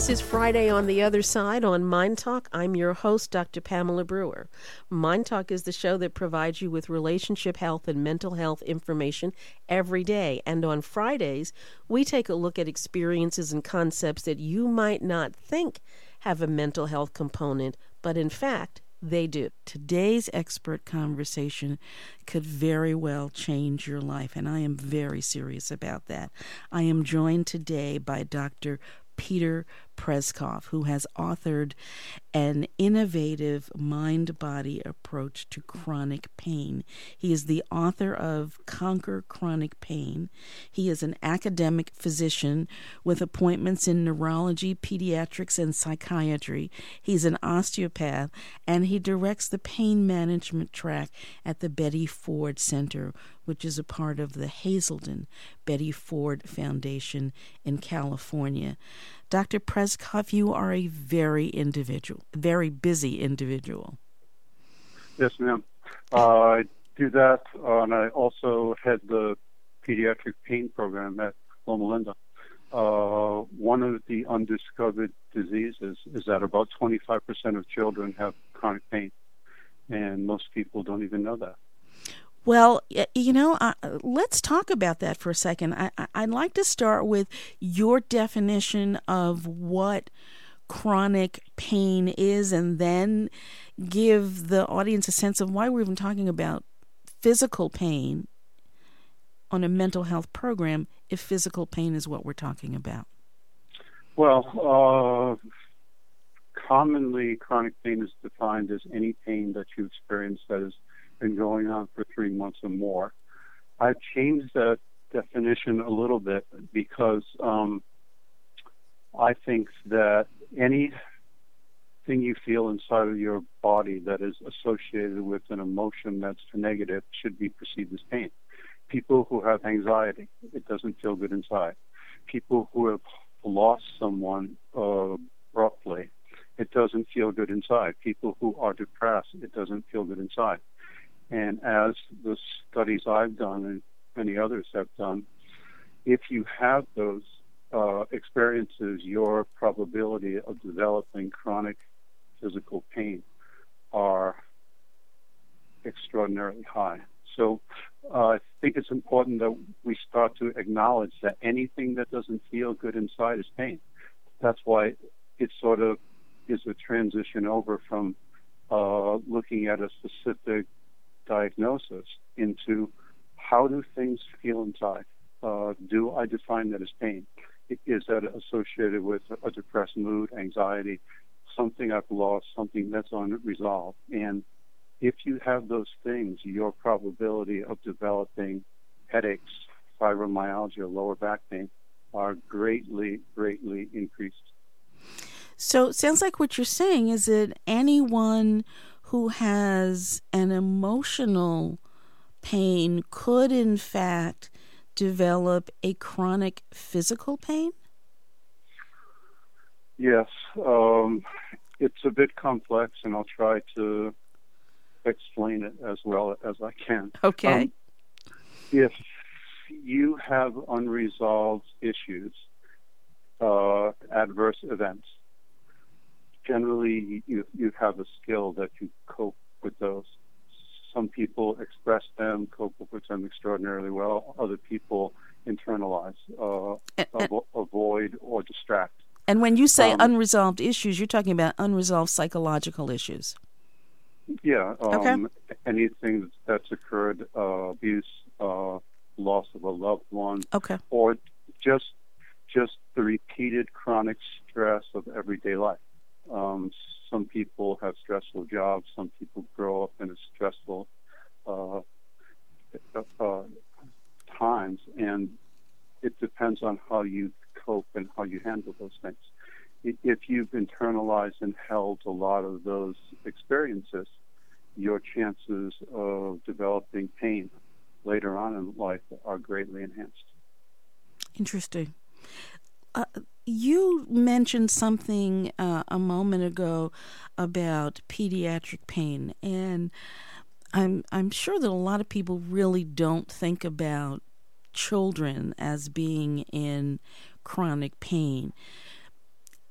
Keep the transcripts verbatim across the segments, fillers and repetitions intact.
This is Friday on the Other Side on Mind Talk. I'm your host, Doctor Pamela Brewer. Mind Talk is the show that provides you with relationship health and mental health information every day. And on Fridays, we take a look at experiences and concepts that you might not think have a mental health component, but in fact, they do. Today's expert conversation could very well change your life, and I am very serious about that. I am joined today by Doctor Peter Preskoff, who has authored an innovative mind-body approach to chronic pain. He is the author of Conquer Chronic Pain. He is an academic physician with appointments in neurology, pediatrics, and psychiatry. He's an osteopath, and he directs the pain management track at the Betty Ford Center, which is a part of the Hazelden Betty Ford Foundation in California. Doctor Preskoff, you are a very individual, very busy individual. Yes, ma'am. Uh, I do that, uh, and I also head the pediatric pain program at Loma Linda. Uh, one of the undiscovered diseases is that about twenty-five percent of children have chronic pain, and most people don't even know that. Well, you know, uh, let's talk about that for a second. I, I'd like to start with your definition of what chronic pain is, and then give the audience a sense of why we're even talking about physical pain on a mental health program if physical pain is what we're talking about. Well, uh, commonly chronic pain is defined as any pain that you experience that is been going on for three months or more. I've changed that definition a little bit because um, I think that anything you feel inside of your body that is associated with an emotion that's negative should be perceived as pain. People who have anxiety, it doesn't feel good inside. People who have lost someone uh, abruptly, it doesn't feel good inside. People who are depressed, it doesn't feel good inside. And as the studies I've done and many others have done, if you have those uh, experiences, your probability of developing chronic physical pain are extraordinarily high. So uh, I think it's important that we start to acknowledge that anything that doesn't feel good inside is pain. That's why it sort of is a transition over from uh, looking at a specific diagnosis into how do things feel inside? Uh, do I define that as pain? Is that associated with a depressed mood, anxiety, something I've lost, something that's unresolved? And if you have those things, your probability of developing headaches, fibromyalgia, lower back pain are greatly, greatly increased. So it sounds like what you're saying is that anyone who has an emotional pain could, in fact, develop a chronic physical pain? Yes. Um, it's a bit complex, and I'll try to explain it as well as I can. Okay. Um, if you have unresolved issues, uh, adverse events, generally, you you have a skill that you cope with those. Some people express them, cope with them extraordinarily well. Other people internalize, uh, and, and, avo- avoid, or distract. And when you say um, unresolved issues, you're talking about unresolved psychological issues. Yeah. Um, okay. Anything that's occurred, uh, abuse, uh, loss of a loved one, okay. or just just the repeated chronic stress of everyday life. Um, some people have stressful jobs. Some people grow up in a stressful uh, uh, times, and it depends on how you cope and how you handle those things. If you've internalized and held a lot of those experiences, your chances of developing pain later on in life are greatly enhanced. Interesting. Uh, you mentioned something uh, a moment ago about pediatric pain, and I'm I'm sure that a lot of people really don't think about children as being in chronic pain.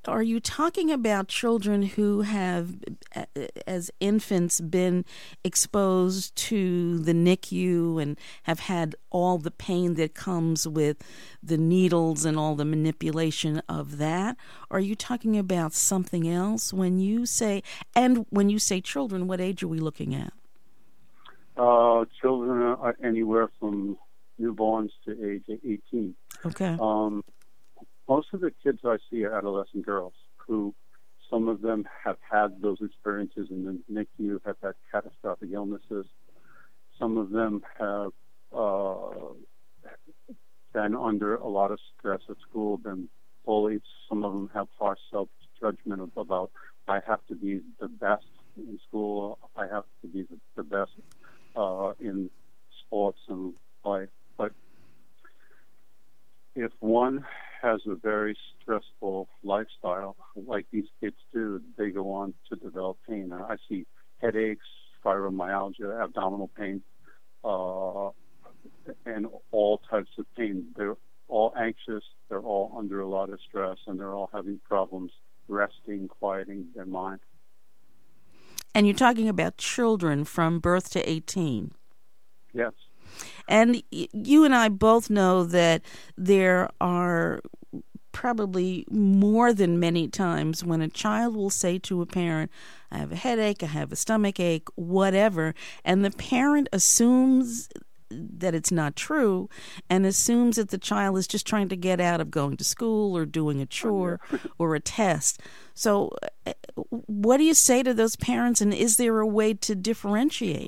are you talking about children who have, as infants, been exposed to the N I C U and have had all the pain that comes with the needles and all the manipulation of that? Or are you talking about something else when you say, and when you say children, what age are we looking at? Uh, children are anywhere from newborns to age eighteen. Okay. Um, most of the kids I see are adolescent girls who, some of them have had those experiences in the N I C U, have had catastrophic illnesses. Some of them have uh, been under a lot of stress at school, been bullied. Some of them have harsh self-judgment about, I have to be the best in school, I have to be the, the best uh, in sports and life. But if one has a very stressful lifestyle, like these kids do, they go on to develop pain. I see headaches, fibromyalgia, abdominal pain, uh, and all types of pain. They're all anxious, they're all under a lot of stress, and they're all having problems resting, quieting their mind. And you're talking about children from birth to eighteen. Yes. And you and I both know that there are probably more than many times when a child will say to a parent, I have a headache, I have a stomach ache, whatever, and the parent assumes that it's not true and assumes that the child is just trying to get out of going to school or doing a chore or a test. So what do you say to those parents, and is there a way to differentiate?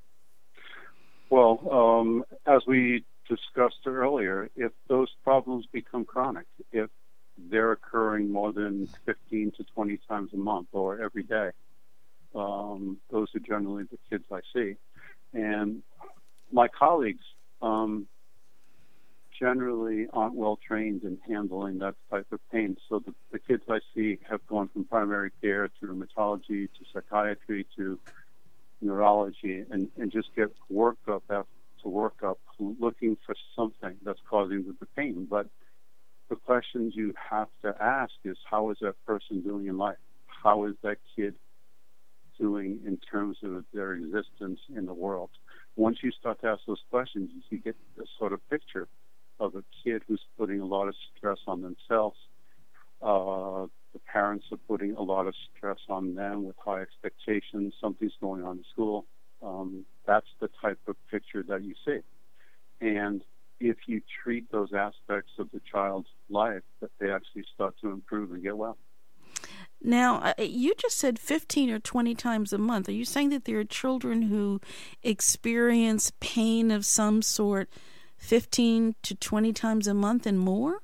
Well, um, as we discussed earlier, if those problems become chronic, if they're occurring more than fifteen to twenty times a month or every day, um, those are generally the kids I see. And my colleagues um, generally aren't well trained in handling that type of pain. So the, the kids I see have gone from primary care to rheumatology to psychiatry to neurology, and, and just get workup after workup looking for something that's causing the pain. But the questions you have to ask is, how is that person doing in life? How is that kid doing in terms of their existence in the world? Once you start to ask those questions, you get this sort of picture of a kid who's putting a lot of stress on themselves. Uh, the parents are putting a lot of stress on them with high expectations. Something's going on in school. Um, that's the type of picture that you see. And if you treat those aspects of the child's life, that they actually start to improve and get well. Now, uh, you just said fifteen or twenty times a month. Are you saying that there are children who experience pain of some sort fifteen to twenty times a month and more?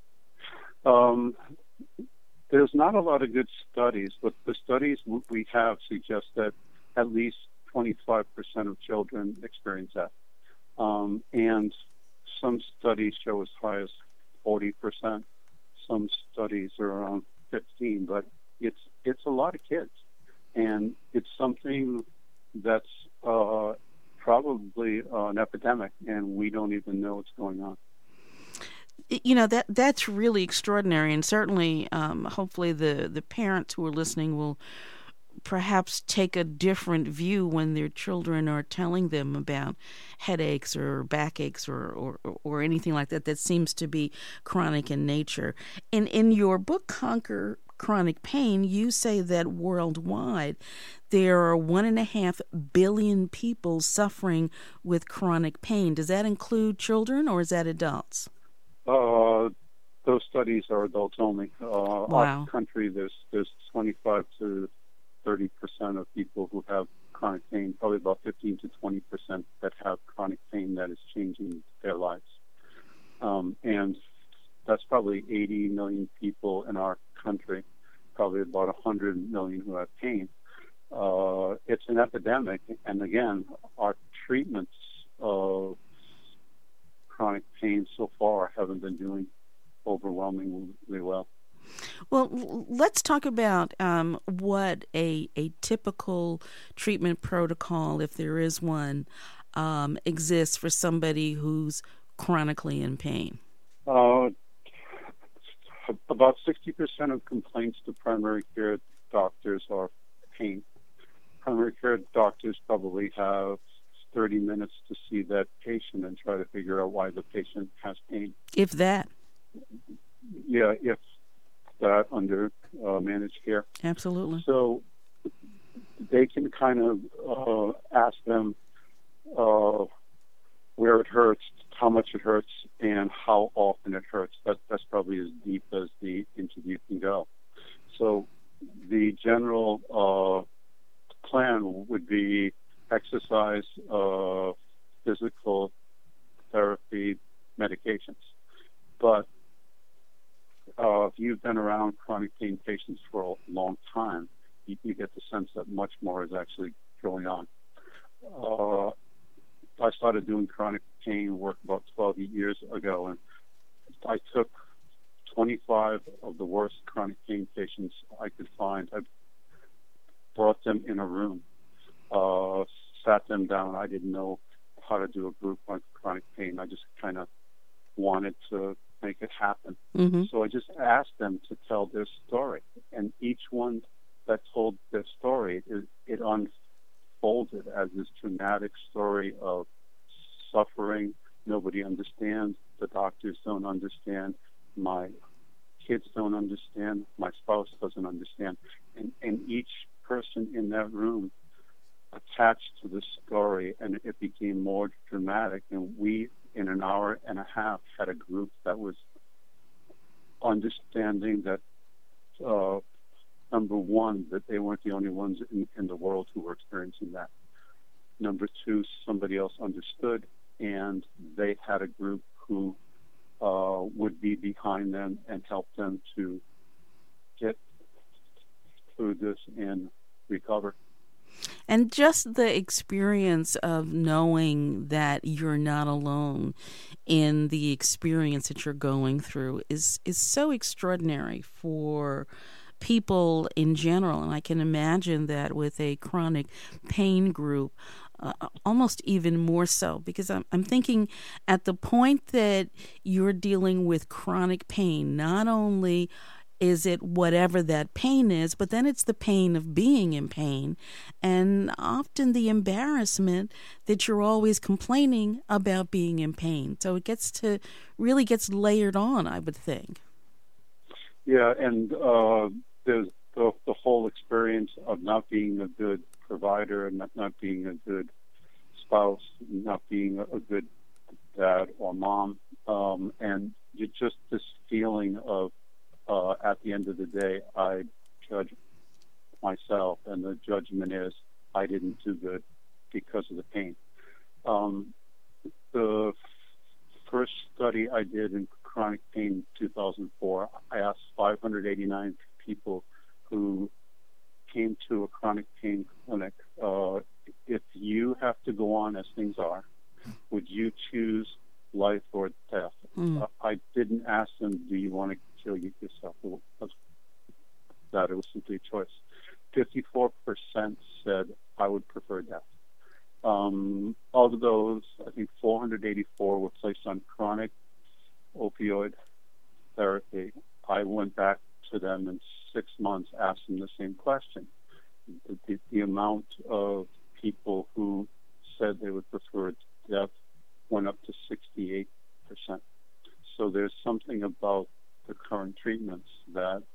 Um, there's not a lot of good studies, but the studies we have suggest that at least twenty-five percent of children experience that. Um, and some studies show as high as forty percent. Some studies are around fifteen, but it's it's a lot of kids. And it's something that's uh, probably uh, an epidemic, and we don't even know what's going on. You know, that that's really extraordinary, and certainly, um, hopefully, the, the parents who are listening will perhaps take a different view when their children are telling them about headaches or backaches or, or, or anything like that that seems to be chronic in nature. In, in your book, Conquer Chronic Pain, you say that worldwide there are one and a half billion people suffering with chronic pain. Does that include children, or is that adults? Uh, those studies are adults only. Uh, wow. Our country, there's there's twenty-five to thirty percent of people who have chronic pain, probably about fifteen to twenty percent that have chronic pain that is changing their lives. Um, and that's probably eighty million people in our country, probably about one hundred million who have pain. Uh, it's an epidemic, and again, our treatments of chronic pain so far haven't been doing overwhelmingly well. Well, let's talk about um, what a, a typical treatment protocol, if there is one, um, exists for somebody who's chronically in pain. Uh, about sixty percent of complaints to primary care doctors are pain. Primary care doctors probably have thirty minutes to see that patient and try to figure out why the patient has pain. If that. Yeah, if that under uh, managed care. Absolutely. So they can kind of uh, ask them uh, where it hurts, how much it hurts, and how often it hurts. That, that's probably as deep as the interview can go. So the general uh, plan would be exercise, uh, physical therapy, medications. But uh, if you've been around chronic pain patients for a long time, you, you get the sense that much more is actually going on. Uh, I started doing chronic pain work about twelve years ago, and I took twenty-five of the worst chronic pain patients I could find. I brought them in a room, uh, sat them down. I didn't know how to do a group on chronic pain. I just kind of wanted to make it happen. Mm-hmm. So I just asked them to tell their story. And each one that told their story, it, it unfolded as this dramatic story of suffering. Nobody understands. The doctors don't understand. My kids don't understand. My spouse doesn't understand. And, and each person in that room attached to the story, and it became more dramatic. And we, in an hour and a half, had a group that was understanding that, uh, number one, that they weren't the only ones in, in the world who were experiencing that. Number two, somebody else understood, and they had a group who uh, would be behind them and help them to get through this and recover. And just the experience of knowing that you're not alone in the experience that you're going through is, is so extraordinary for people in general. And I can imagine that with a chronic pain group, uh, almost even more so, because I'm, I'm thinking at the point that you're dealing with chronic pain, not only is it whatever that pain is, but then it's the pain of being in pain, and often the embarrassment that you're always complaining about being in pain. So it gets to really gets layered on, I would think. Yeah, and uh, there's the, the whole experience of not being a good provider, and not, not being a good spouse, not being a, a good dad or mom, um, and you just this feeling of Uh, at the end of the day, I judge myself, and the judgment is I didn't do good because of the pain. Um, the first study I did in chronic pain in two thousand four, I asked five hundred eighty-nine people who came to a chronic pain clinic, uh, if you have to go on as things are, would you choose life or death? Mm. Uh, I didn't ask them, do you want to kill yourself? It was, that it was simply a choice. fifty-four percent said I would prefer death. Um, of those, I think four hundred eighty-four were placed on chronic opioid therapy. I went back to them in six months, asked them the same question. The, the, the amount of people who said they would prefer death went up to sixty-eight percent. So there's something about the current treatments that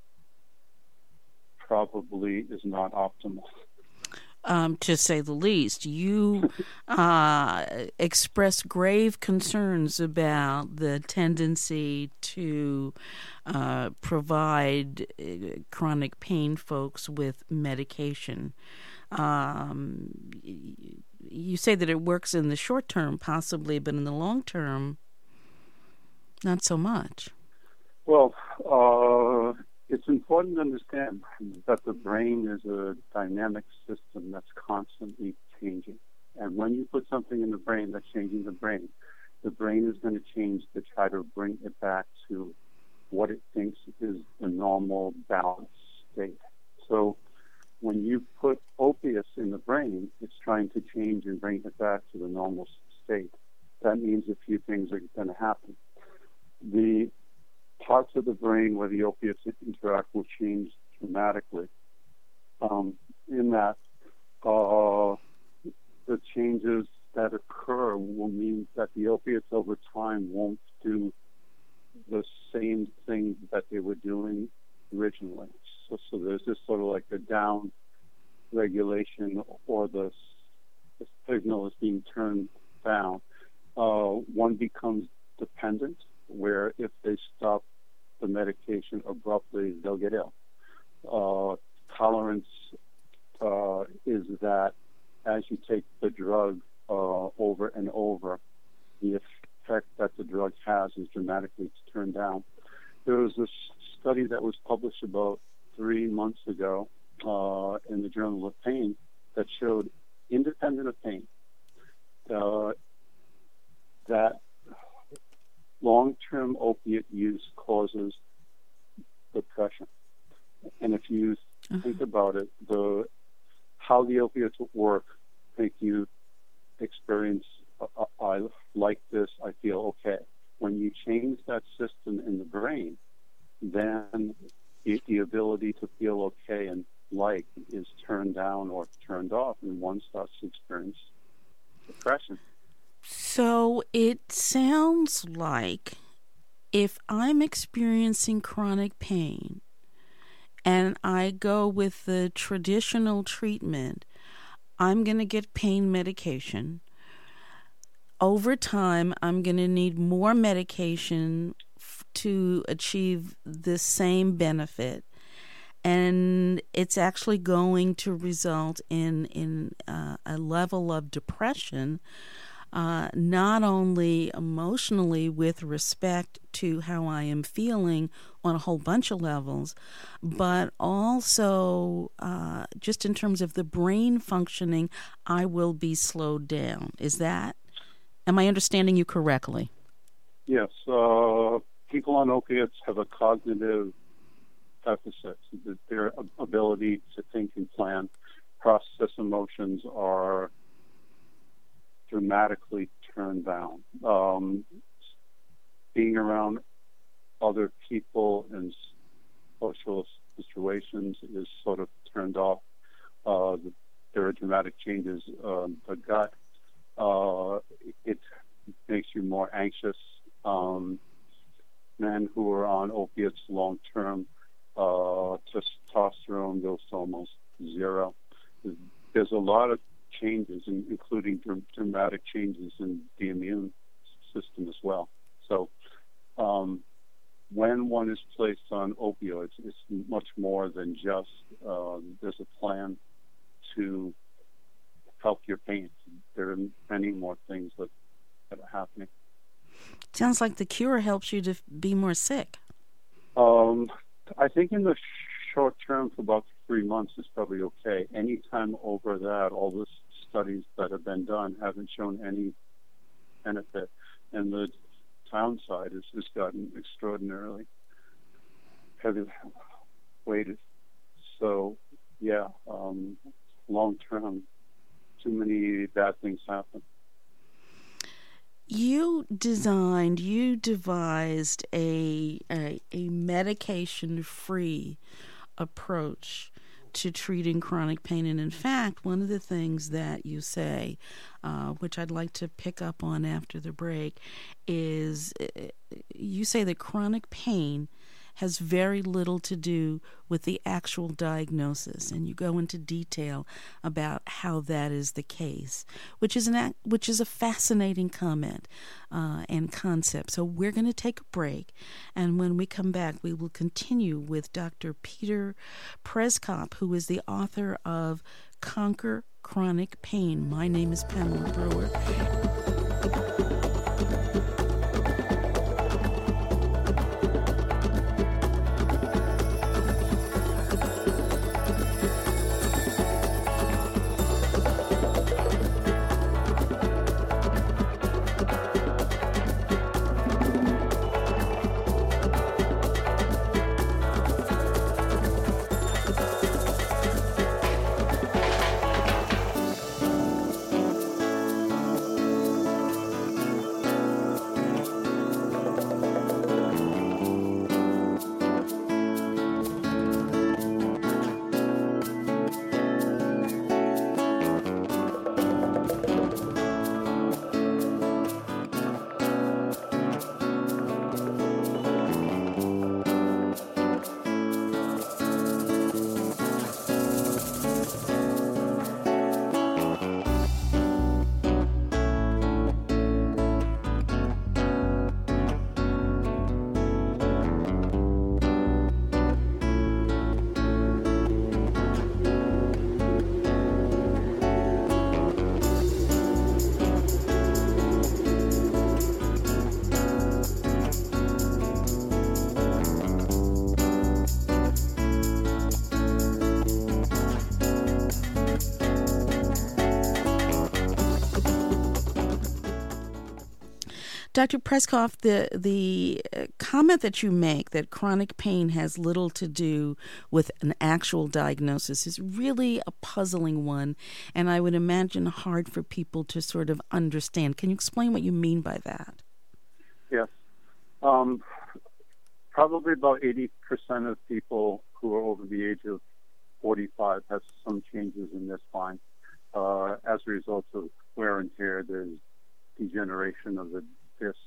probably is not optimal. Um, to say the least. You uh, expressed grave concerns about the tendency to uh, provide uh, chronic pain folks with medication. Um, you say that it works in the short term, possibly, but in the long term, not so much. Well, uh, it's important to understand that the brain is a dynamic system that's constantly changing. And when you put something in the brain that's changing the brain, the brain is going to change to try to bring it back to what it thinks is the normal balanced state. So when you put opiates in the brain, it's trying to change and bring it back to the normal state. That means a few things are going to happen. The parts of the brain where the opiates interact will change dramatically. Um, in that, uh, the changes that occur will mean that the opiates over time won't do the same thing that they were doing originally. So, so there's this sort of like a down regulation, or the, the signal is being turned down. Uh, one becomes dependent, where if they stop the medication abruptly, they'll get ill. Uh, tolerance uh, is that as you take the drug uh, over and over, the effect that the drug has is dramatically turned down. There was this study that was published about three months ago uh, in the Journal of Pain that showed, independent of pain, uh, that long-term opiate use causes depression. And if you uh-huh. think about it, the how the opiates work make you experience, uh, I like this, I feel okay. When you change that system in the brain, then the, the ability to feel okay and like is turned down or turned off, and one starts to experience depression. So it sounds like if I'm experiencing chronic pain and I go with the traditional treatment, I'm going to get pain medication. Over time, I'm going to need more medication f- to achieve the same benefit. And it's actually going to result in, in uh, a level of depression, Uh, not only emotionally with respect to how I am feeling on a whole bunch of levels, but also uh, just in terms of the brain functioning, I will be slowed down. Is that, am I understanding you correctly? Yes. Uh, people on opiates have a cognitive deficit. Their ability to think and plan, process emotions are dramatically turned down. Um, being around other people in social situations is sort of turned off. Uh, there are dramatic changes. Um, the gut, uh, it makes you more anxious. Um, men who are on opiates long term, uh, testosterone goes to almost zero. There's a lot of changes, including dramatic changes in the immune system as well. So um, when one is placed on opioids, it's much more than just uh, there's a plan to help your pain. There are many more things that, that are happening. Sounds like the cure helps you to be more sick. Um, I think in the short term, for about three months is probably okay. Anytime over that, all the studies that have been done haven't shown any benefit, and the downside has just gotten extraordinarily heavy weighted. So, yeah, um, long term, too many bad things happen. You designed, you devised a a, a medication-free approach to treating chronic pain. And in fact, one of the things that you say, uh, which I'd like to pick up on after the break, is uh, you say that chronic pain has very little to do with the actual diagnosis, and you go into detail about how that is the case, which is an which is a fascinating comment uh, and concept. So we're going to take a break, and when we come back, we will continue with Doctor Peter Preskop, who is the author of Conquer Chronic Pain. My name is Pamela Brewer. Doctor Preskoff, the the comment that you make that chronic pain has little to do with an actual diagnosis is really a puzzling one, and I would imagine hard for people to sort of understand. Can you explain what you mean by that? Yes. Um, probably about eighty percent of people who are over the age of forty-five have some changes in their spine. Uh, as a result of wear and tear, there's degeneration of the disc.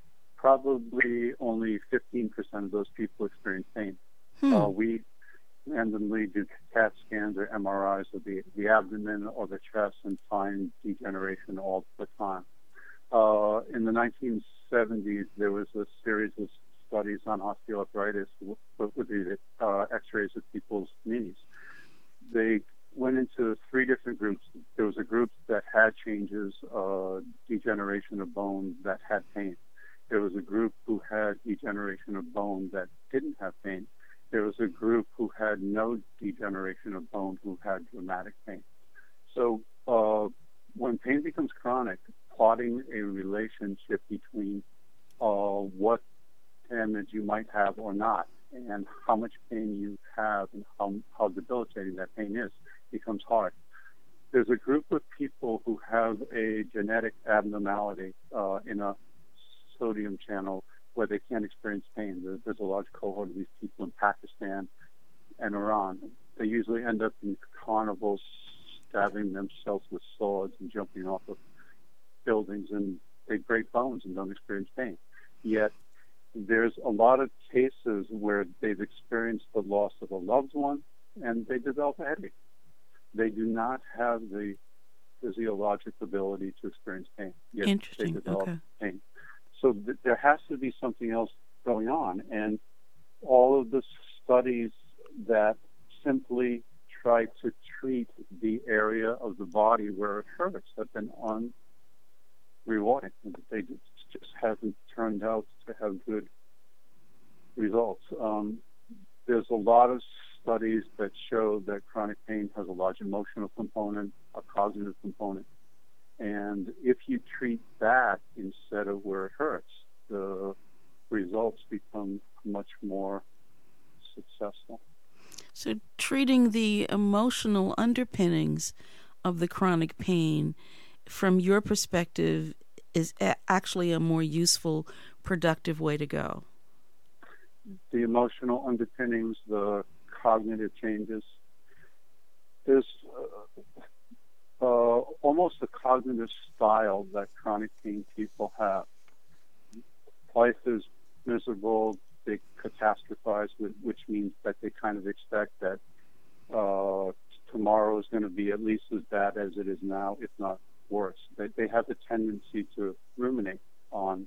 Probably only fifteen percent of those people experience pain. Hmm. Uh, we randomly do CAT scans or M R Is of the, the abdomen or the chest and find degeneration all the time. Uh, in the nineteen seventies, there was a series of studies on osteoarthritis with, with the uh, x-rays of people's knees. They went into three different groups. There was a group that had changes, uh, degeneration of bone that had pain. There was a group who had degeneration of bone that didn't have pain. There was a group who had no degeneration of bone who had dramatic pain. So uh, when pain becomes chronic, plotting a relationship between uh, what damage you might have or not and how much pain you have and how, how debilitating that pain is becomes hard. There's a group of people who have a genetic abnormality uh, in a sodium channel where they can't experience pain. There's, there's a large cohort of these people in Pakistan and Iran. They usually end up in carnivals stabbing themselves with swords and jumping off of buildings, and they break bones and don't experience pain. Yet there's a lot of cases where they've experienced the loss of a loved one and they develop a headache. They do not have the physiologic ability to experience pain, yet Interesting. they develop Okay. pain. So th- there has to be something else going on, and all of the studies that simply try to treat the area of the body where it hurts have been unrewarding. They just haven't turned out to have good results. Um, there's a lot of studies that show that chronic pain has a large emotional component, a cognitive component. And if you treat that instead of where it hurts, the results become much more successful. So treating the emotional underpinnings of the chronic pain, from your perspective, is a- actually a more useful, productive way to go. The emotional underpinnings, the cognitive changes, there's uh, uh, almost a cognitive style that chronic pain people have. Life is miserable. They catastrophize, which means that they kind of expect that uh, tomorrow is going to be at least as bad as it is now, if not worse. They, they have a tendency to ruminate on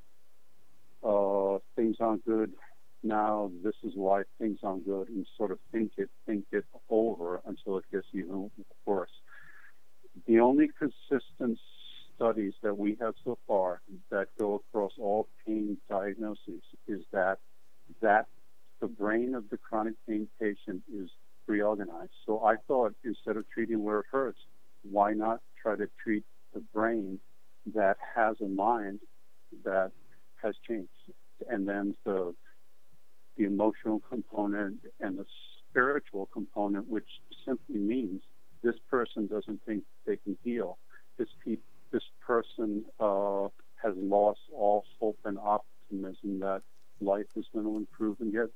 uh, things aren't good now, this is why things aren't good, and sort of think it, think it over until it gets even worse. The only consistent studies that we have so far that go across all pain diagnoses is that that the brain of the chronic pain patient is reorganized. So I thought instead of treating where it hurts, why not try to treat the brain that has a mind that has changed? And then the the emotional component and the spiritual component, which simply means this person doesn't think they can heal. This pe- this person uh, has lost all hope and optimism that life is going to improve and get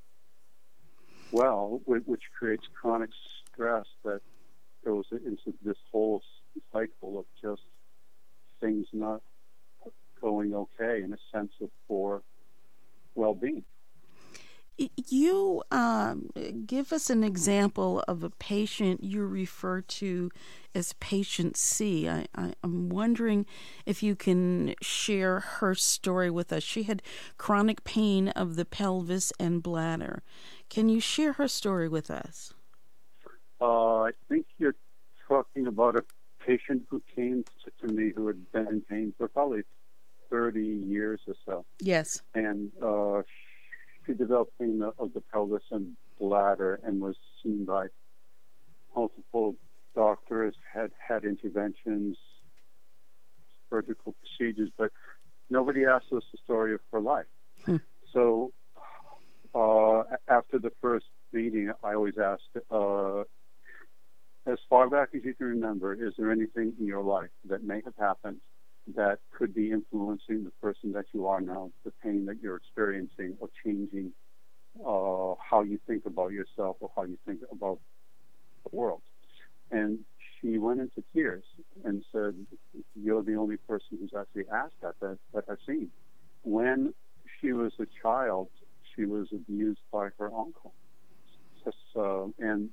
well, which creates chronic stress that goes into this whole cycle of just things not going okay in a sense of poor well-being. You um, give us an example of a patient you refer to as patient C. I, I, I'm wondering if you can share her story with us. She had chronic pain of the pelvis and bladder. Can you share her story with us? Uh, I think you're talking about a patient who came to, to me who had been in pain for probably thirty years or so. Yes. And uh, she developed pain of the pelvis and bladder and was seen by multiple doctors, had had interventions, surgical procedures, but nobody asks us the story of her life. Hmm. So uh, after the first meeting, I always asked, uh, as far back as you can remember, is there anything in your life that may have happened that could be influencing the person that you are now, the pain that you're experiencing, or changing uh, how you think about yourself or how you think about the world? And she went into tears and said, you're the only person who's actually asked that, that, that I've seen. When she was a child, she was abused by her uncle. Just, uh, and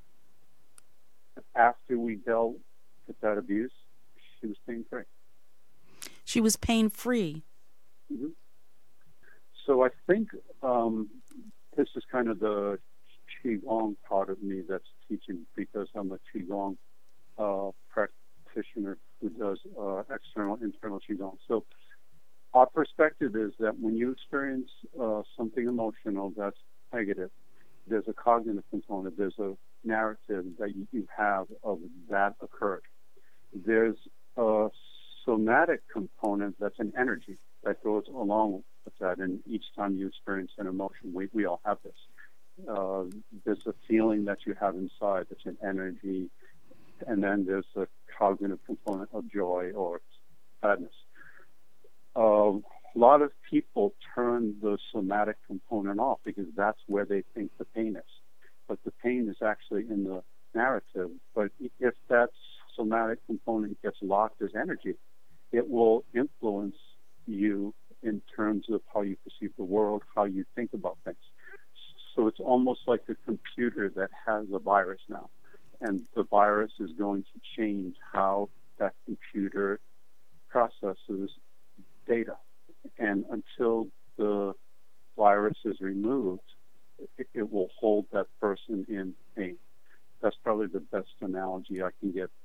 after we dealt with that abuse, she was pain-free. She was pain-free. Mm-hmm. So I think um, this is kind of the Qigong part of me that's teaching, because I'm a Qigong uh, practitioner who does uh, external, internal Qigong. So our perspective is that when you experience uh, something emotional that's negative, there's a cognitive component, there's a narrative that you, you have of that occurred. There's a somatic component that's an energy that goes along with that, and each time you experience an emotion, we, we all have this. Uh, there's a feeling that you have inside that's an energy, and then there's a cognitive component of joy or sadness. Uh, a lot of people turn the somatic component off because that's where they think the pain is. But the pain is actually in the narrative. But if that somatic component gets locked as energy, it will influence you in terms of how you perceive the world, how you think about things. So it's almost like a computer that has a virus now. And the virus is going to change how that computer processes data. And until the virus is removed, it, it will hold that person in pain. That's probably the best analogy I can give.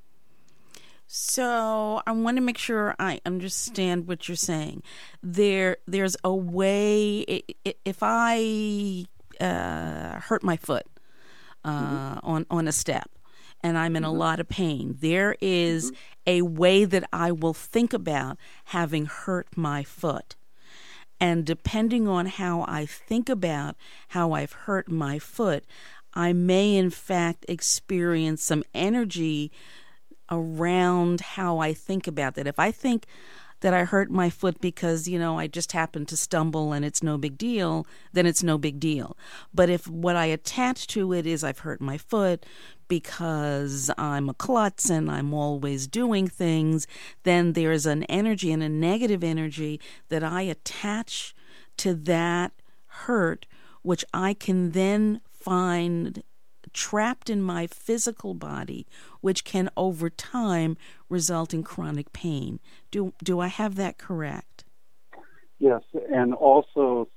So I want to make sure I understand what you're saying. There, there's a way. If I uh, hurt my foot uh, mm-hmm. on on a step, and I'm in mm-hmm. a lot of pain, there is mm-hmm. a way that I will think about having hurt my foot. And depending on how I think about how I've hurt my foot, I may in fact experience some energy around how I think about that. If I think that I hurt my foot because, you know, I just happened to stumble and it's no big deal, then it's no big deal. But if what I attach to it is I've hurt my foot because I'm a klutz and I'm always doing things, then there's an energy and a negative energy that I attach to that hurt, which I can then find trapped in my physical body, which can over time result in chronic pain. Do do I have that correct? Yes, and also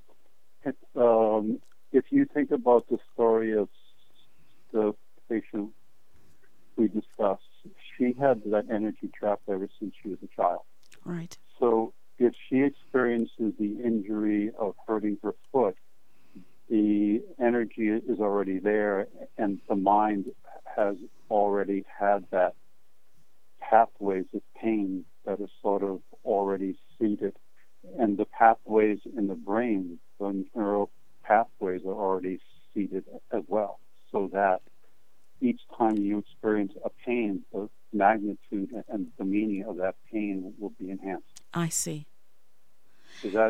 um, if you think about the story of the patient we discussed, she had that energy trapped ever since she was a child. Right. So if she experiences the injury of hurting her foot, the energy is already there, and the mind has already had that pathways of pain that is sort of already seated. And the pathways in the brain, the neural pathways, are already seated as well, so that each time you experience a pain, the magnitude and the meaning of that pain will be enhanced. I see. Does that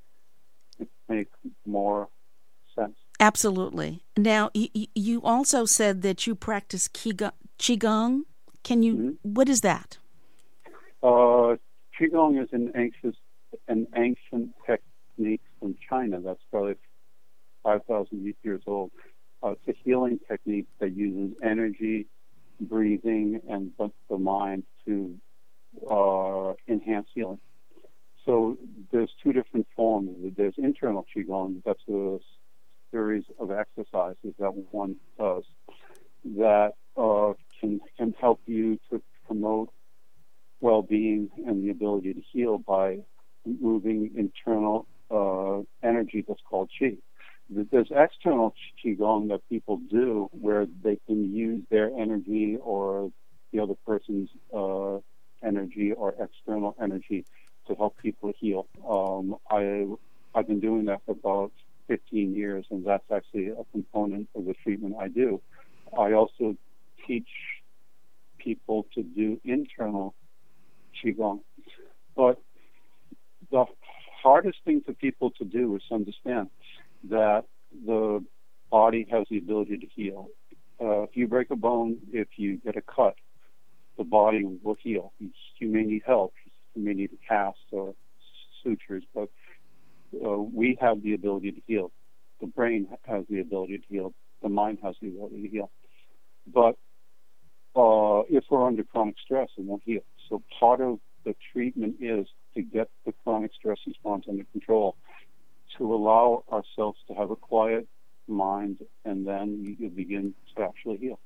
make more sense? Absolutely. Now, y- you also said that you practice Qigong. Can you? Mm-hmm. What is that? Uh, Qigong is an ancient, an ancient technique from China that's probably five thousand years old. Uh, it's a healing technique that uses energy, breathing, and the mind to uh, enhance healing. So there's two different forms. There's internal Qigong. That's a series of exercises that one does that uh, can can help you to promote well-being and the ability to heal by moving internal uh, energy that's called Qi. There's external Qigong that people do where they can use their energy or the other person's uh, energy or external energy to help people heal. Um, I, I've been doing that for about fifteen years, and that's actually a component of the treatment I do. I also teach people to do internal Qigong. But the hardest thing for people to do is understand that the body has the ability to heal. Uh, if you break a bone, if you get a cut, the body will heal. You may need help. You may need a cast or sutures, but uh, we have the ability to heal. The brain has the ability to heal. The mind has the ability to heal. But uh, if we're under chronic stress, it won't heal. So part of the treatment is to get the chronic stress response under control, to allow ourselves to have a quiet mind, and then you begin to actually heal.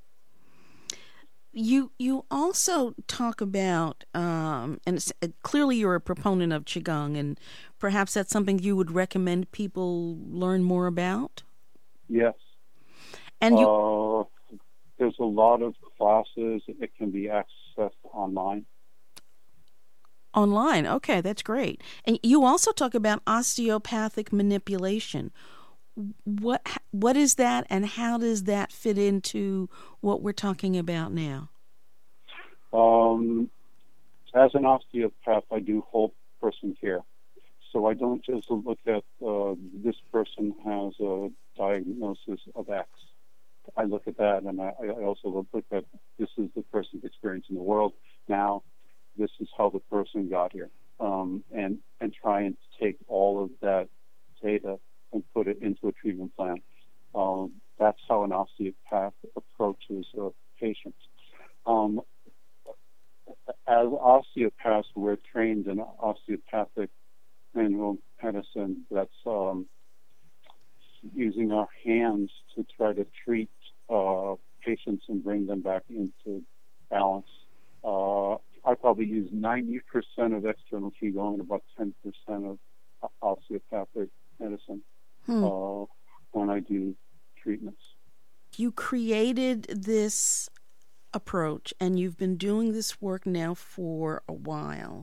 You you also talk about, um, and it's, uh, clearly you're a proponent of Qigong, and perhaps that's something you would recommend people learn more about? Yes. And you, uh, there's a lot of classes. It can be accessed online. Online, okay, that's great. And you also talk about osteopathic manipulation. What what is that, and how does that fit into what we're talking about now? Um, as an osteopath, I do whole person care. So I don't just look at uh, this person has a diagnosis of X. I look at that, and I, I also look at this is the person's experience in the world. Now, this is how the person got here, um, and and try and take all of that data and put it into a treatment plan. Um, that's how an osteopath approaches a patient. Um, as osteopaths, we're trained in osteopathic manual medicine. That's um, using our hands to try to treat uh, patients and bring them back into balance. Uh, I probably use ninety percent of external Qigong and about ten percent of osteopathic medicine hmm. uh, when I do treatments. You created this approach, and you've been doing this work now for a while.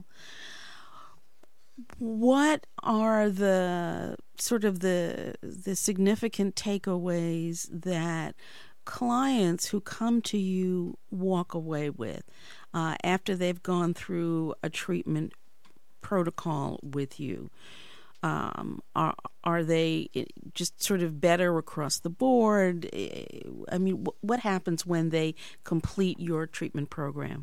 What are the sort of the the significant takeaways that clients who come to you walk away with uh, after they've gone through a treatment protocol with you? Um, are are they just sort of better across the board? I mean, what happens when they complete your treatment program?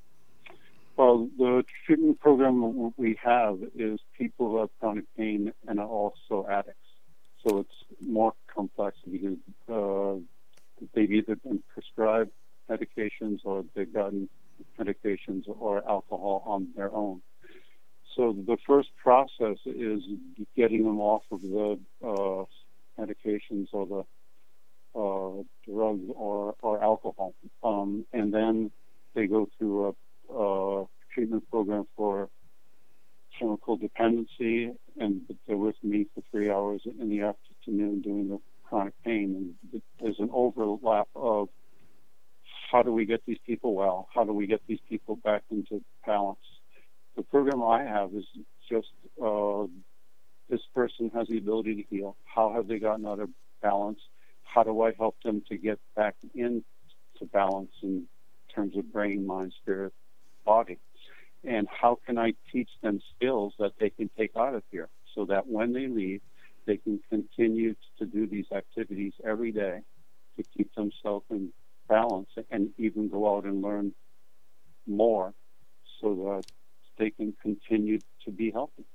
Well, the treatment program we have is people who have chronic pain and are also addicts. So it's more complex because uh, they've either been prescribed medications or they've gotten medications or alcohol on their own. So the first process is getting them off of the uh, medications or the uh, drugs or, or alcohol. Um, and then they go through a Uh, treatment program for chemical dependency, and they're with me for three hours in the afternoon doing the chronic pain. And there's an overlap of how do we get these people well? How do we get these people back into balance? The program I have is just uh, this person has the ability to heal. How have they gotten out of balance? How do I help them to get back into balance in terms of brain, mind, spirit, body? And how can I teach them skills that they can take out of here so that when they leave, they can continue to do these activities every day to keep themselves in balance and even go out and learn more so that they can continue to be healthy.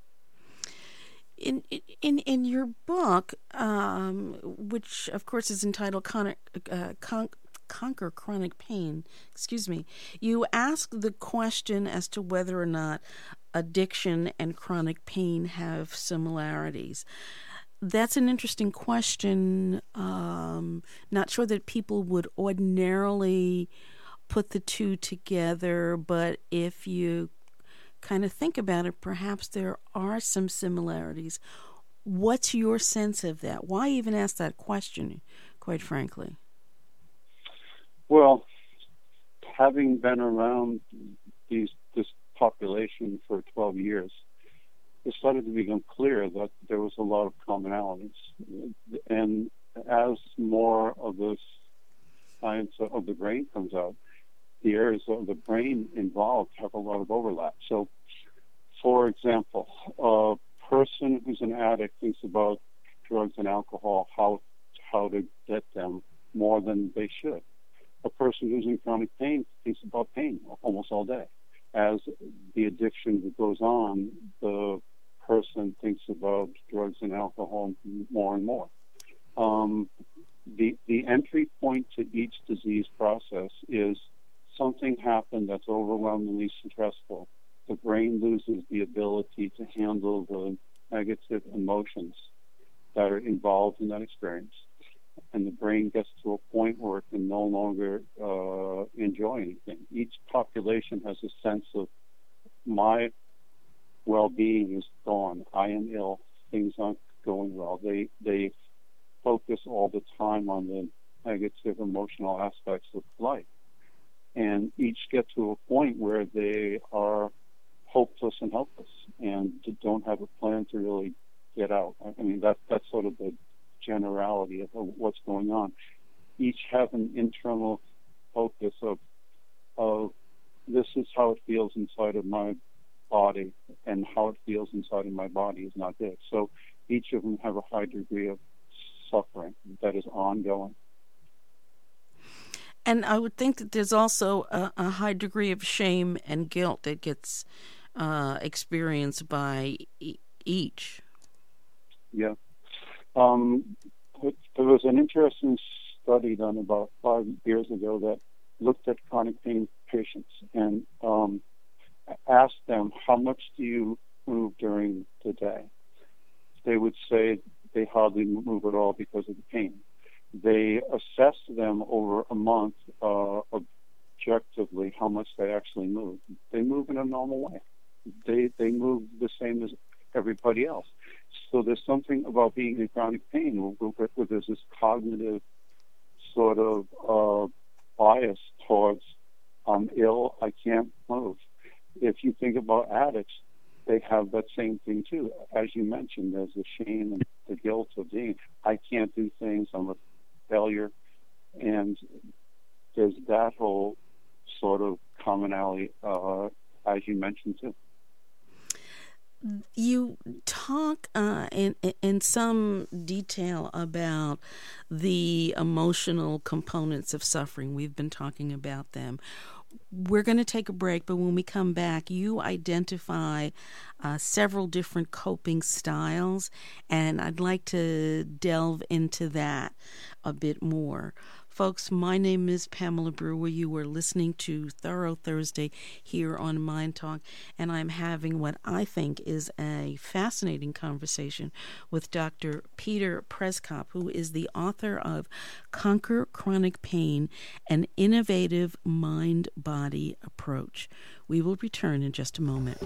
In in in your book, um, which of course is entitled Con- uh, Con- Conquer Chronic Pain, excuse me, you ask the question as to whether or not addiction and chronic pain have similarities. That's an interesting question. Um, not sure that people would ordinarily put the two together, but if you kind of think about it, perhaps there are some similarities. What's your sense of that? Why even ask that question, quite frankly? Well, having been around these this population for twelve years, it started to become clear that there was a lot of commonalities. And as more of this science of the brain comes out, the areas of the brain involved have a lot of overlap. So, for example, a person who's an addict thinks about drugs and alcohol, how how to get them more than they should. A person who's in chronic pain thinks about pain almost all day. As the addiction goes on, the person thinks about drugs and alcohol more and more. Um, the the entry point to each disease process is something happened that's overwhelmingly stressful. The brain loses the ability to handle the negative emotions that are involved in that experience. And the brain gets to a point where it can no longer uh, enjoy anything. Each population has a sense of my well-being is gone. I am ill. Things aren't going well. They they focus all the time on the negative emotional aspects of life. And each get to a point where they are hopeless and helpless and don't have a plan to really get out. I mean, that that's sort of the generality of what's going on. Each have an internal focus of, of this is how it feels inside of my body, and how it feels inside of my body is not good. So each of them have a high degree of suffering that is ongoing. And I would think that there's also a, a high degree of shame and guilt that gets uh, experienced by e- each. Yeah. Um, there was an interesting study done about five years ago that looked at chronic pain patients and um, asked them, how much do you move during the day? They would say they hardly move at all because of the pain. They assessed them over a month uh, objectively how much they actually move. They move in a normal way. They they move the same as everybody else. So there's something about being in chronic pain where, where there's this cognitive sort of uh, bias towards I'm ill, I can't move. If you think about addicts, they have that same thing too. As you mentioned, there's the shame and the guilt of being, I can't do things, I'm a failure. And there's that whole sort of commonality, uh, as you mentioned too. You talk uh, in in some detail about the emotional components of suffering. We've been talking about them. We're going to take a break, but when we come back, you identify uh, several different coping styles, and I'd like to delve into that a bit more. Folks, my name is Pamela Brewer. You are listening to Thorough Thursday here on Mind Talk, and I'm having what I think is a fascinating conversation with Doctor Peter Preskop, who is the author of Conquer Chronic Pain, an Innovative Mind-Body Approach. We will return in just a moment.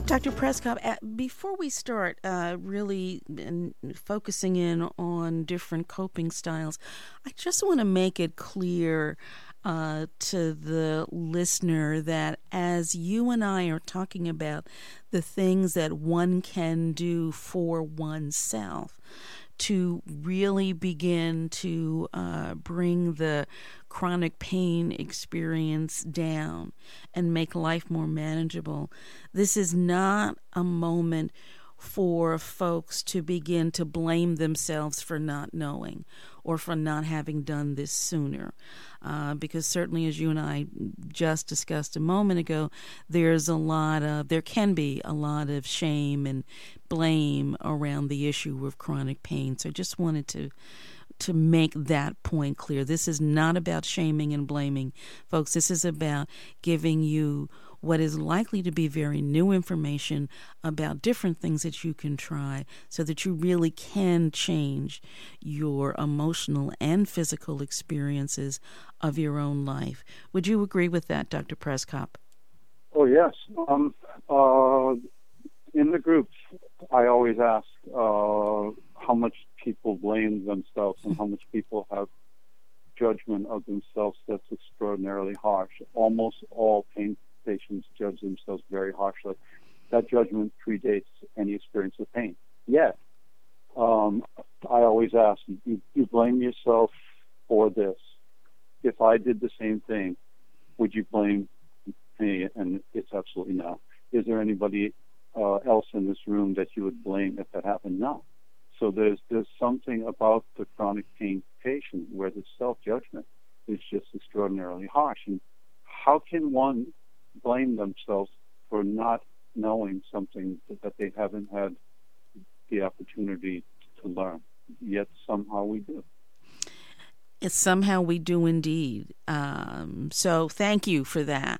Doctor Prescott, before we start uh, really focusing in on different coping styles, I just want to make it clear uh, to the listener that as you and I are talking about the things that one can do for oneself to really begin to uh, bring the chronic pain experience down and make life more manageable, this is not a moment for folks to begin to blame themselves for not knowing or for not having done this sooner. Uh, because certainly, as you and I just discussed a moment ago, there's a lot of, there can be a lot of shame and blame around the issue of chronic pain. So I just wanted to to make that point clear. This is not about shaming and blaming, folks. This is about giving you what is likely to be very new information about different things that you can try so that you really can change your emotional and physical experiences of your own life. Would you agree with that, Doctor Prescott? Oh, yes. Um, uh, in the groups, I always ask uh, how much people blame themselves and how much people have judgment of themselves that's extraordinarily harsh. Almost all pain patients judge themselves very harshly. That judgment predates any experience of pain. Yet, um, I always ask, you, you blame yourself for this. If I did the same thing, would you blame me? And it's absolutely no. Is there anybody uh, else in this room that you would blame if that happened? No. So there's there's something about the chronic pain patient where the self-judgment is just extraordinarily harsh. And how can one blame themselves for not knowing something that they haven't had the opportunity to learn? Yet somehow we do. It's somehow we do indeed. Um, so thank you for that.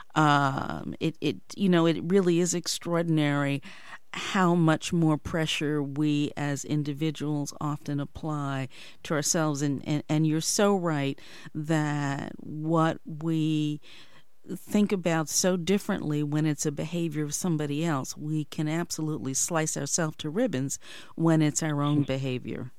Um, it, it, you know, it really is extraordinary how much more pressure we as individuals often apply to ourselves. And, and, and you're so right that what we think about so differently when it's a behavior of somebody else, we can absolutely slice ourselves to ribbons when it's our own behavior.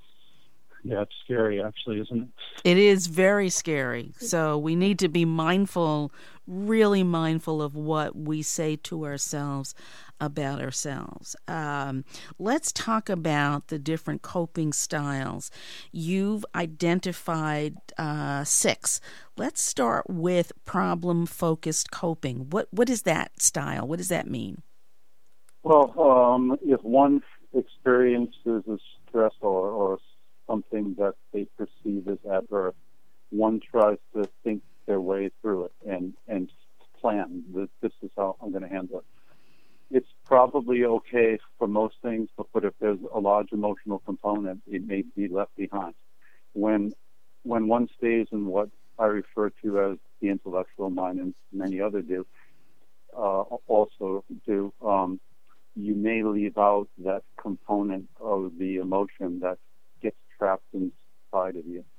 Yeah, it's scary, actually, isn't it? It is very scary. So we need to be mindful, really mindful of what we say to ourselves about ourselves. Um, let's talk about the different coping styles. You've identified uh, six. Let's start with problem-focused coping. What what is that style? What does that mean? Well, um, if one experiences a stress or, or something that they perceive as adverse, one tries to think their way through it and, and plan that this is how I'm going to handle it. It's probably okay for most things, but, but if there's a large emotional component, it may be left behind. When when one stays in what I refer to as the intellectual mind, and many others do, uh, also do, um, you may leave out that component of the emotion that gets trapped inside of you.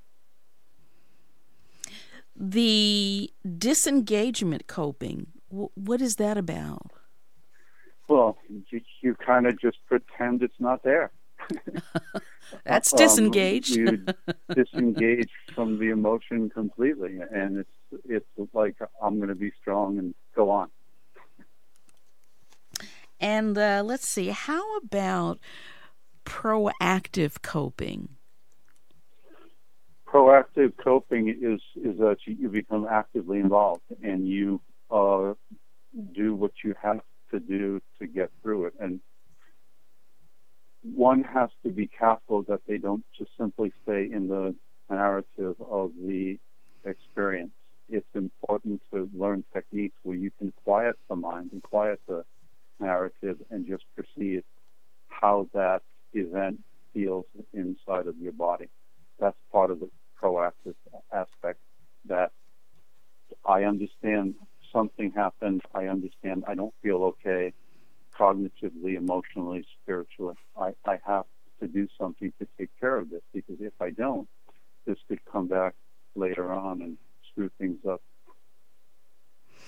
The disengagement coping, w- what is that about? Well, you, you kind of just pretend it's not there. That's um, disengaged. You disengage from the emotion completely, and it's it's like I'm going to be strong and go on. And uh, let's see, how about proactive coping? Proactive coping is is that you become actively involved and you uh, do what you have to do to get through it. And one has to be careful that they don't just simply stay in the narrative of the experience. It's important to learn techniques where you can quiet the mind and quiet the narrative and just perceive how that event feels inside of your body. That's part of the proactive aspect, that I understand something happened, I understand I don't feel okay cognitively, emotionally, spiritually. I, I have to do something to take care of this, because if I don't, this could come back later on and screw things up.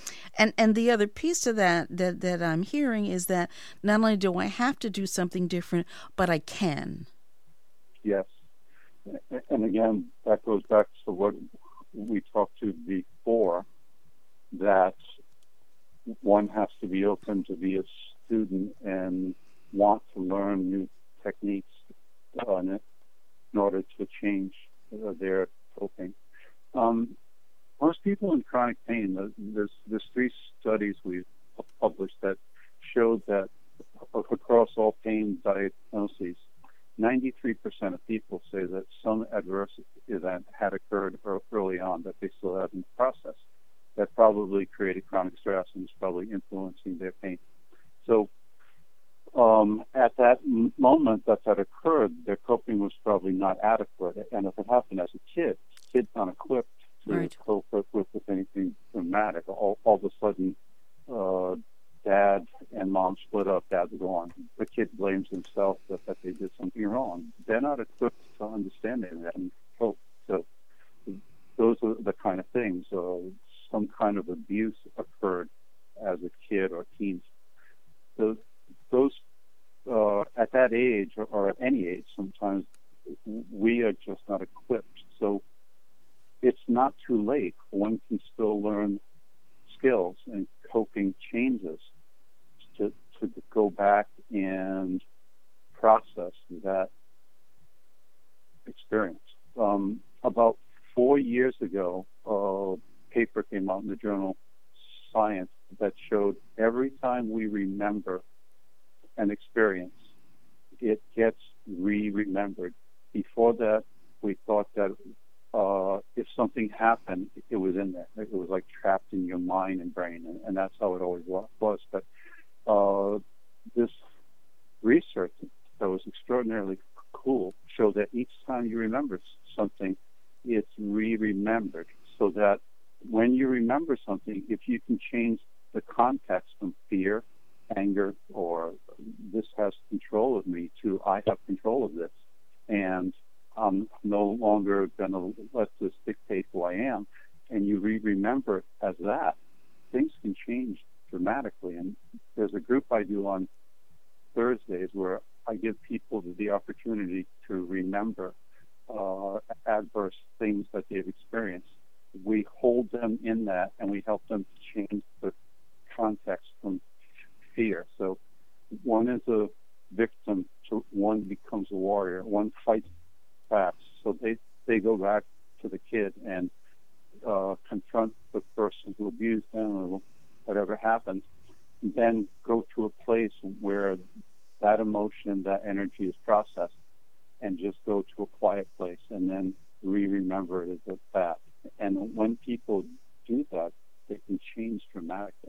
And and the other piece to that, that that I'm hearing is that not only do I have to do something different, but I can. Yes. And again, that goes back to what we talked to before, that one has to be open to be a student and want to learn new techniques uh, in order to change uh, their coping. Um, most people in chronic pain, uh, there's, there's three studies we've published that showed that across all pain diagnoses, ninety-three percent of people say that some adverse event had occurred early on that they still haven't processed. That probably created chronic stress and is probably influencing their pain. So um, at that m- moment that that occurred, their coping was probably not adequate. And if it happened as a kid, kids aren't equipped to Right. cope with, with, with anything dramatic. All, all of a sudden, uh, dad and mom split up, dad's gone. The kid blames himself that, that they did something wrong. They're not equipped to understanding that and cope. So those are the kind of things. Uh, some kind of abuse occurred as a kid or teens. Those, those uh, at that age or, or at any age, sometimes we are just not equipped. So it's not too late. One can still learn skills and coping changes to, to go back and process that experience. Um, about four years ago, a paper came out in the journal Science that showed every time we remember an experience, it gets re-remembered. Before that, we thought that uh, if something happened, it was in there. It was like trapped in your mind and brain, and, and that's how it always was. But uh, this research that was extraordinarily cool showed that each time you remember something, it's re-remembered, so that when you remember something, if you can change the context from fear, anger, or this has control of me to I have control of this, and I'm no longer going to let this dictate who I am, and you re-remember it as that, things can change dramatically. And there's a group I do on Thursdays where I give people the opportunity to remember uh, adverse things that they've experienced. We hold them in that, and we help them to change the context from fear. So one is a victim, so one becomes a warrior. One fights back. So they, they go back to the kid and uh, confront the person who abused them or whatever happened, and then go to a place where that emotion, that energy is processed, and just go to a quiet place and then re-remember it as that. And when people do that, they can change dramatically.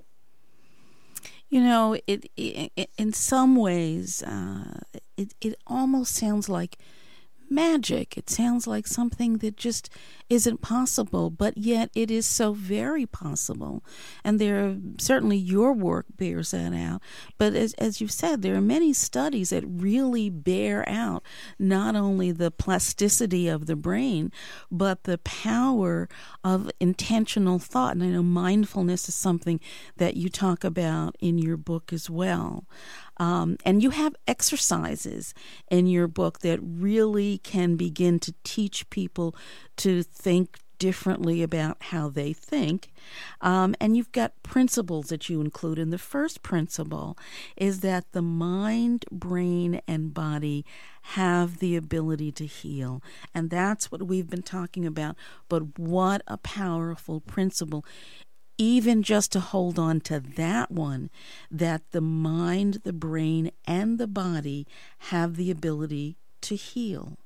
You know, it, it in some ways, uh, it it almost sounds like magic. It sounds like something that just isn't possible, but yet it is so very possible. And there are, certainly your work bears that out. But as as you said, there are many studies that really bear out not only the plasticity of the brain, but the power of intentional thought. And I know mindfulness is something that you talk about in your book as well. Um, and you have exercises in your book that really can begin to teach people to think differently about how they think. Um, and you've got principles that you include. And the first principle is that the mind, brain, and body have the ability to heal. And that's what we've been talking about. But what a powerful principle. Even just to hold on to that one, that the mind, the brain, and the body have the ability to heal.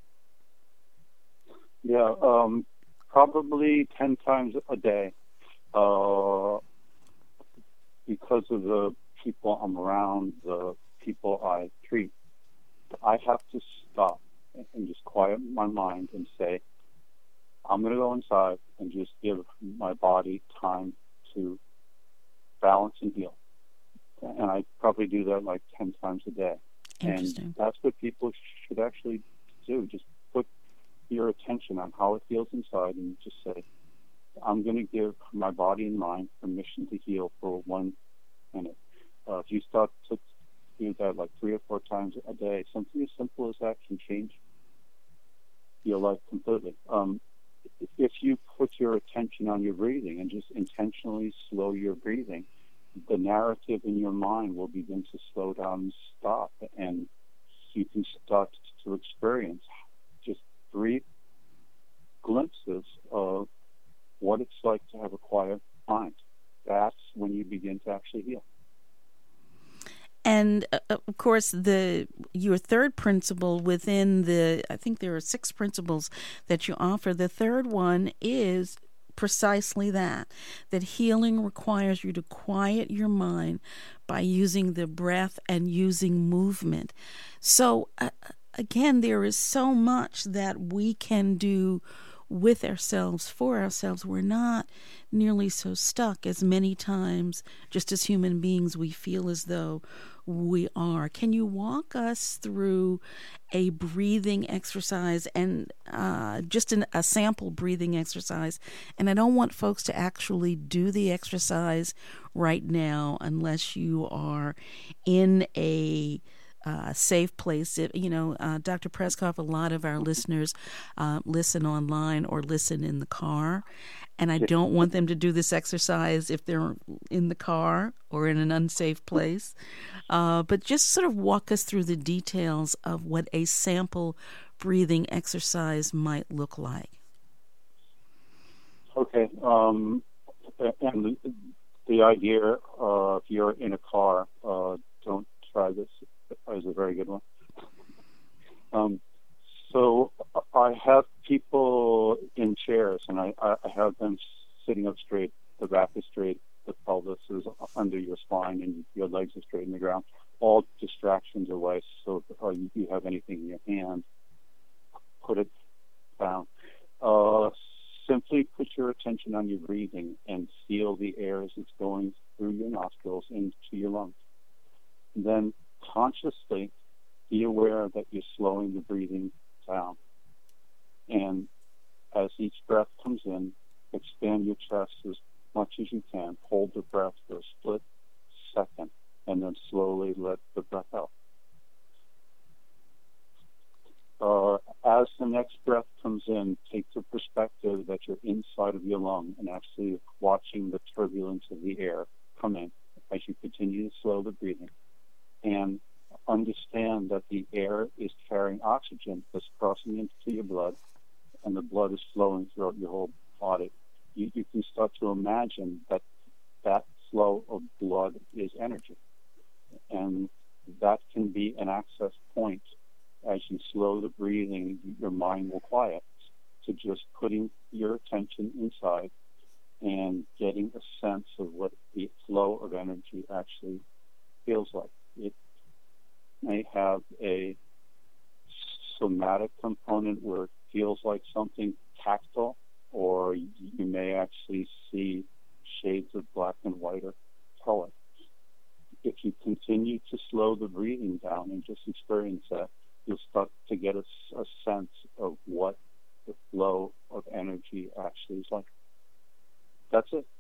Yeah, um, probably ten times a day. Uh, because of the people I'm around, the people I treat, I have to stop and just quiet my mind and say, I'm going to go inside and just give my body time to balance and heal. And I probably do that like ten times a day. And that's what people should actually do. Just put your attention on how it feels inside and just say, I'm going to give my body and mind permission to heal for one minute. Uh, if you start to do that like three or four times a day, something as simple as that can change your life completely. Um, if you put your attention on your breathing and just intentionally slow your breathing, the narrative in your mind will begin to slow down and stop, and you can start to experience just brief glimpses of what it's like to have a quiet mind. That's when you begin to actually heal. And uh, of course, the your third principle within the, I think there are six principles that you offer. The third one is precisely that, that healing requires you to quiet your mind by using the breath and using movement. So uh, again, there is so much that we can do with ourselves, for ourselves. We're not nearly so stuck as many times, just as human beings, we feel as though we are. Can you walk us through a breathing exercise, and uh, just an, a sample breathing exercise? And I don't want folks to actually do the exercise right now unless you are in a Uh, safe place. It, you know, uh, Doctor Prescoff, a lot of our listeners uh, listen online or listen in the car, and I don't want them to do this exercise if they're in the car or in an unsafe place. Uh, but just sort of walk us through the details of what a sample breathing exercise might look like. Okay. Um, and the, the idea, uh, if you're in a car, uh, don't try this. Is a very good one. Um, so I have people in chairs, and I, I have them sitting up straight. The back is straight, the pelvis is under your spine, and your legs are straight in the ground. All distractions away. So if uh, you have anything in your hand, put it down. Uh, simply put your attention on your breathing and feel the air as it's going through your nostrils into your lungs. And then consciously be aware that you're slowing the breathing down. And as each breath comes in, expand your chest as much as you can. Hold the breath for a split second, and then slowly let the breath out. Uh, as the next breath comes in, take the perspective that you're inside of your lung and actually watching the turbulence of the air come in as you continue to slow the breathing. And understand that the air is carrying oxygen that's crossing into your blood, and the blood is flowing throughout your whole body. You, you can start to imagine that that flow of blood is energy. And that can be an access point. As you slow the breathing, your mind will quiet to just putting your attention inside and getting a sense of what the flow of energy actually feels like. It may have a somatic component where it feels like something tactile, or you may actually see shades of black and white or color. If you continue to slow the breathing down and just experience that, you'll start to get a, a sense of what the flow of energy actually is like. That's it.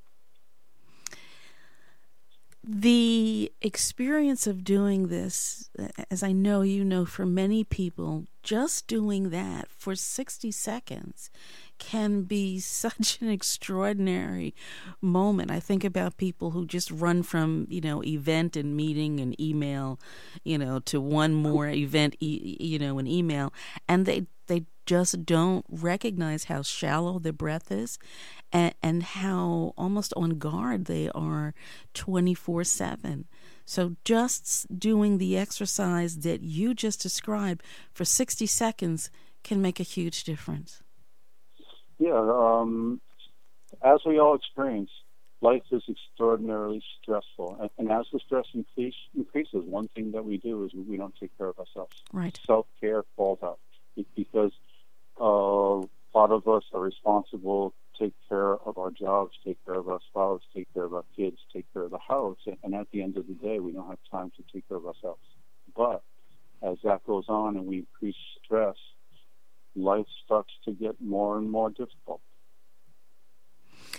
The experience of doing this, as I know you know, for many people, just doing that for sixty seconds can be such an extraordinary moment. I think about people who just run from, you know, event and meeting and email, you know, to one more event, e- you know, and email, and they they just don't recognize how shallow the breath is, and, and how almost on guard they are twenty-four seven. So just doing the exercise that you just described for sixty seconds can make a huge difference. Yeah, um, as we all experience, life is extraordinarily stressful. And, and as the stress increase, increases, one thing that we do is we don't take care of ourselves. Right. Self-care falls out because uh, a lot of us are responsible to take care of our jobs, take care of our spouse, take care of our kids, take care of the house. And at the end of the day, we don't have time to take care of ourselves. But as that goes on and we increase stress, life starts to get more and more difficult.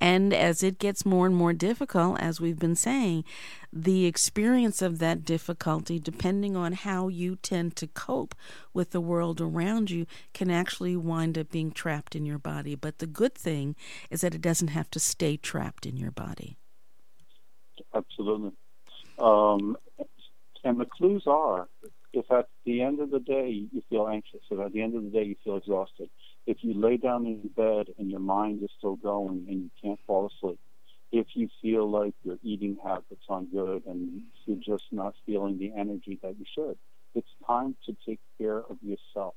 And as it gets more and more difficult, as we've been saying, the experience of that difficulty, depending on how you tend to cope with the world around you, can actually wind up being trapped in your body. But the good thing is that it doesn't have to stay trapped in your body. Absolutely. Um, and the clues are, if at the end of the day you feel anxious, if at the end of the day you feel exhausted, if you lay down in bed and your mind is still going and you can't fall asleep, if you feel like your eating habits aren't good and you're just not feeling the energy that you should, it's time to take care of yourself.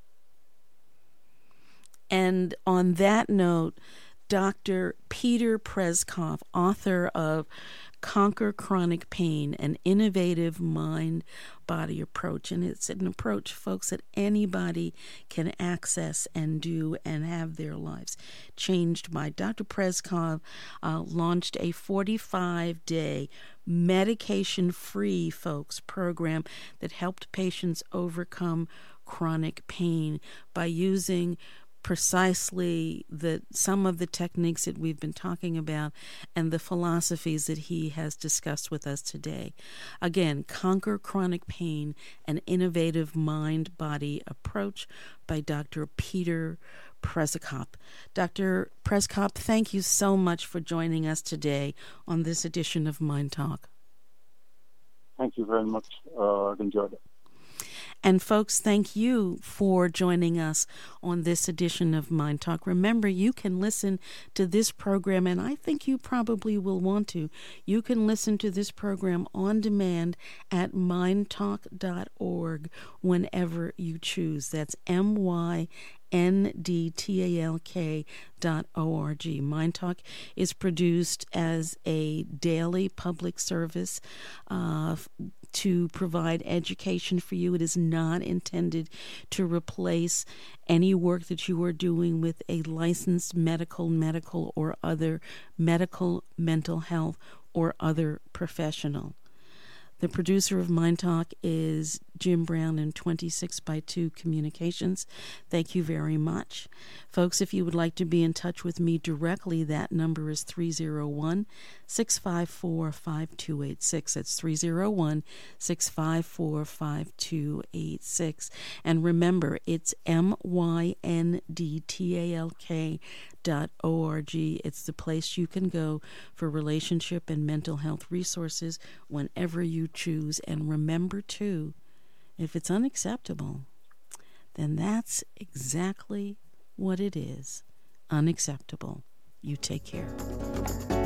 And on that note, Doctor Peter Preskov, author of Conquer Chronic Pain, an innovative mind-body approach. And it's an approach, folks, that anybody can access and do and have their lives changed by. Doctor Preskov uh, launched a forty-five day medication-free, folks, program that helped patients overcome chronic pain by using precisely the some of the techniques that we've been talking about and the philosophies that he has discussed with us today. Again, Conquer Chronic Pain, an innovative mind-body approach by Doctor Peter Preskov. Doctor Preskov, thank you so much for joining us today on this edition of Mind Talk. Thank you very much. Uh, I've enjoyed it. And folks, thank you for joining us on this edition of Mind Talk. Remember, you can listen to this program, and I think you probably will want to. You can listen to this program on demand at mind talk dot org whenever you choose. That's M Y N D T A L K dot O R G. Mind Talk is produced as a daily public service uh, to provide education for you. It is not intended to replace any work that you are doing with a licensed medical, medical, or other medical, mental health, or other professional. The producer of Mind Talk is Jim Brown in twenty-six by two Communications. Thank you very much. Folks, if you would like to be in touch with me directly, that number is three oh one, six five four, five two eight six. That's three oh one, six five four, five two eight six. And remember, it's M Y N D T A L K dot O R G. It's the place you can go for relationship and mental health resources whenever you choose. And remember, too, if it's unacceptable, then that's exactly what it is. Unacceptable. You take care.